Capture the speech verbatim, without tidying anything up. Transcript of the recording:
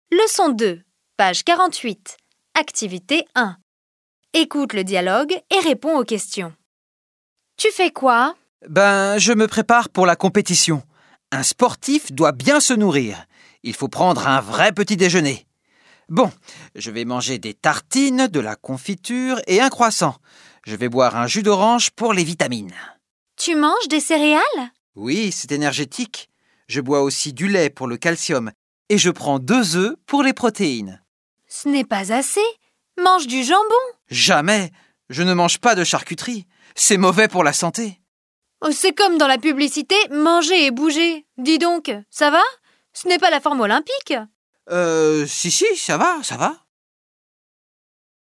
Leçon deux, page quarante-huit. Activité un. Écoute le dialogue et réponds aux questions. Tu fais quoi? Ben, je me prépare pour la compétition. Un sportif doit bien se nourrir. Il faut prendre un vrai petit déjeuner. Bon, je vais manger des tartines, de la confiture et un croissant. Je vais boire un jus d'orange pour les vitamines. Tu manges des céréales? Oui, c'est énergétique. Je bois aussi du lait pour le calcium et je prends deux œufs pour les protéines. Ce n'est pas assez. Mange du jambon. Jamais. Je ne mange pas de charcuterie. C'est mauvais pour la santé. Oh, c'est comme dans la publicité, manger et bouger. Dis donc, ça va? Ce n'est pas la forme olympique. Euh, si, si, ça va, ça va.